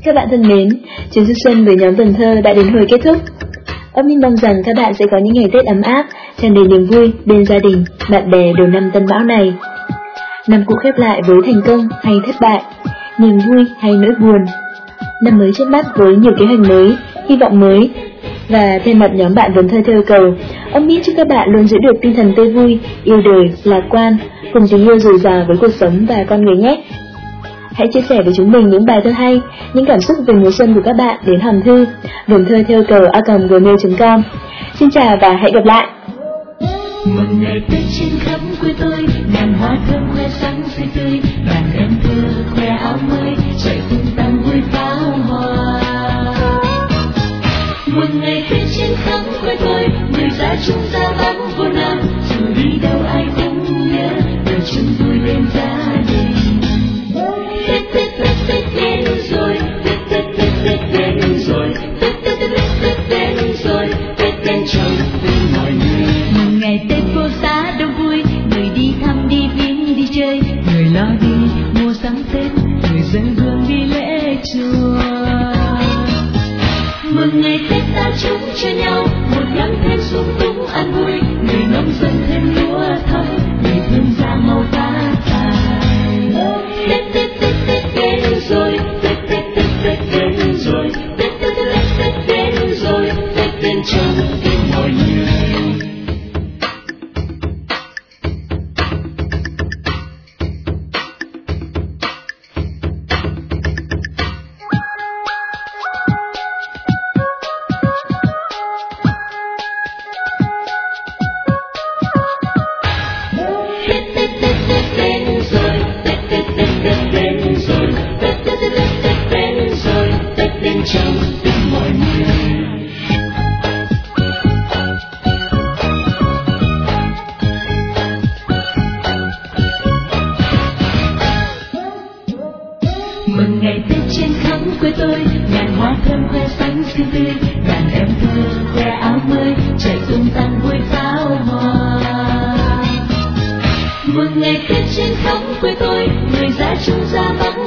Các bạn thân mến, chuyến du xuân với nhóm Vần Thơ đã đến hồi kết thúc. Âm Minh mong rằng các bạn sẽ có những ngày Tết ấm áp, tràn đầy niềm vui bên gia đình, bạn bè đầu năm Tân Mão này. Năm cũ khép lại với thành công hay thất bại, niềm vui hay nỗi buồn. Năm mới trước mắt với nhiều kế hoạch mới, hy vọng mới. Và thay mặt nhóm bạn Vần Thơ theo cầu, ông Mỹ chúc các bạn luôn giữ được tinh thần tươi vui, yêu đời, lạc quan, cùng tình yêu dồi dào với cuộc sống và con người nhé. Hãy chia sẻ với chúng mình những bài thơ hay, những cảm xúc về mùa xuân của các bạn đến hòm thư vầngthơ@gmail.com. Xin chào và hẹn gặp lại. Mừng ngày Tết trên khắp quê tôi, ngàn hoa thơm khoe sáng xinh tươi, đàn em thơ khoe áo mới, chạy tung tăng vui pháo hoa. Mừng ngày Tết trên khắp quê tôi, người ra chung ra vắng vô nam, dù đi đâu ai cũng nhớ, đời chung vui bên gia đình. Tết Tết Tết Tết đến rồi, Tết Tết Tết Tết đến rồi, Tết Tết Tết Tết đến rồi, Tết đến trong tim mọi người. Mừng ngày Tết vô giá đông vui, người đi thăm đi viếng đi chơi, người lo đi mua sắm Tết, người dân hương đi lễ chùa. Mừng ngày Tết ta chúc cho nhau một năm thêm sung túc an vui, người nông dân thêm lúa thóc, người thương gia màu tá tài. Tết Tết Tết Tết đến rồi, Tết Tết Tết Tết đến rồi, Tết Tết Tết Tết đến rồi, Tết đến trong tim mọi người. Mừng ngày Tết trên khắp quê tôi, ngàn hoa thơm khoe sáng xinh tươi, đàn em thơ khoe áo mới, chạy tung tăng vui pháo hoa. Mừng ngày Tết trên khắp quê tôi, người ra chung ra vắng